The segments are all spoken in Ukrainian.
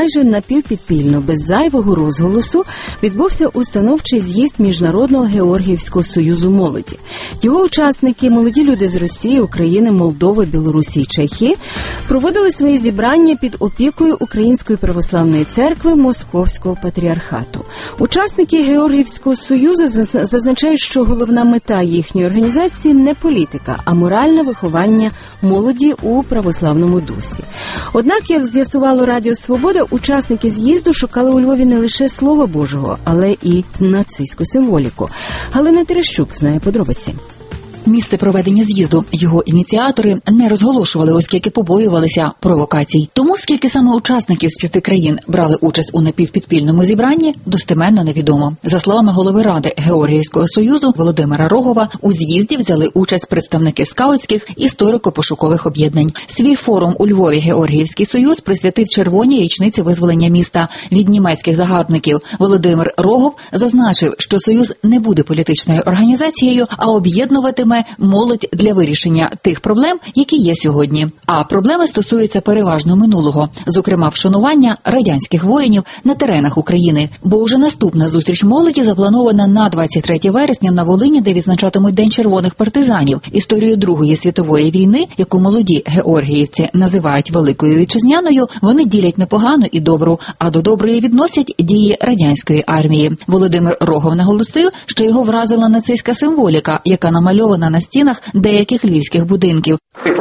майже напівпідпільно, без зайвого розголосу, відбувся установчий з'їзд Міжнародного Георгіївського союзу молоді. Його учасники, молоді люди з Росії, України, Молдови, Білорусі і Чехії, проводили свої зібрання під опікою Української православної церкви Московського патріархату. Учасники Георгіївського союзу зазначають, що головна мета їхньої організації не політика, а моральне виховання молоді у православному дусі. Однак, як з'ясувало Радіо Свобода, учасники з'їзду шукали у Львові не лише Слова Божого, але і нацистську символіку. Галина Терещук знає подробиці. Місце проведення з'їзду його ініціатори не розголошували, оскільки побоювалися провокацій. Тому, скільки саме учасників з 5 країн брали участь у напівпідпільному зібранні, достеменно невідомо. За словами голови Ради Георгіївського союзу Володимира Рогова, у з'їзді взяли участь представники скаутських історико-пошукових об'єднань. Свій форум у Львові Георгіївський союз присвятив червоній річниці визволення міста від німецьких загарбників. Володимир Рогов зазначив, що союз не буде політичною організацією, а об'єднуватиме молодь для вирішення тих проблем, які є сьогодні. А проблеми стосуються переважно минулого, зокрема вшанування радянських воїнів на теренах України. Бо вже наступна зустріч молоді запланована на 23 вересня на Волині, де відзначатимуть День червоних партизанів. Історію Другої світової війни, яку молоді георгіївці називають Великою Вітчизняною, вони ділять на погану і добру, а до доброї відносять дії радянської армії. Володимир Рогов наголосив, що його вразила нацистська символіка, яка намальована на стінах деяких львівських будинків.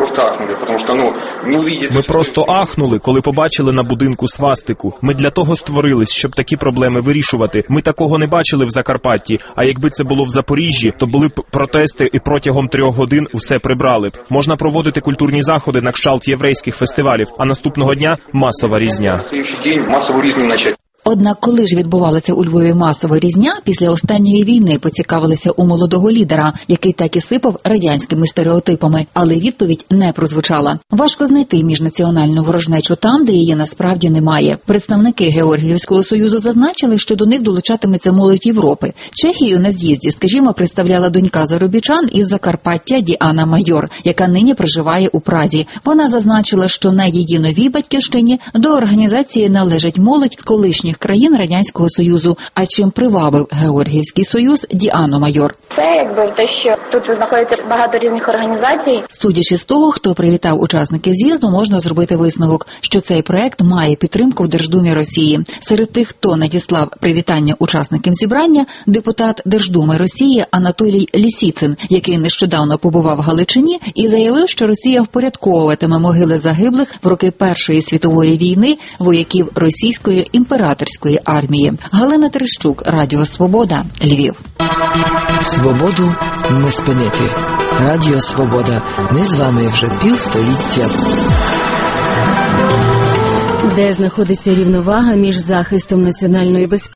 Ми просто ахнули, коли побачили на будинку свастику. Ми для того створились, щоб такі проблеми вирішувати. Ми такого не бачили в Закарпатті, а якби це було в Запоріжжі, то були б протести і протягом 3 годин усе прибрали б. Можна проводити культурні заходи на кшталт єврейських фестивалів, а наступного дня – масова різня. Однак, коли ж відбувалася у Львові масова різня, після останньої війни поцікавилися у молодого лідера, який так і сипав радянськими стереотипами, але відповідь не прозвучала. Важко знайти міжнаціональну ворожнечу там, де її насправді немає. Представники Георгіївського союзу зазначили, що до них долучатиметься молодь Європи. Чехію на з'їзді, скажімо, представляла донька заробітчан із Закарпаття Діана Майор, яка нині проживає у Празі. Вона зазначила, що на її новій батьківщині до організації належить молодь колишніх країн Радянського Союзу. А чим привабив Георгіївський союз Діану Майор? Це те, що тут знаходиться багато різних організацій. Судячи з того, хто привітав учасників з'їзду, можна зробити висновок, що цей проект має підтримку в Держдумі Росії. Серед тих, хто надіслав привітання учасникам зібрання, депутат Держдуми Росії Анатолій Лісіцин, який нещодавно побував в Галичині і заявив, що Росія впорядковуватиме могили загиблих в роки Першої світової війни вояків російської імператорської армії. Галина Терещук, Радіо Свобода, Львів. Свободу не спинити. Радіо Свобода. Ми з вами вже півстоліття. Де знаходиться рівновага між захистом національної безпеки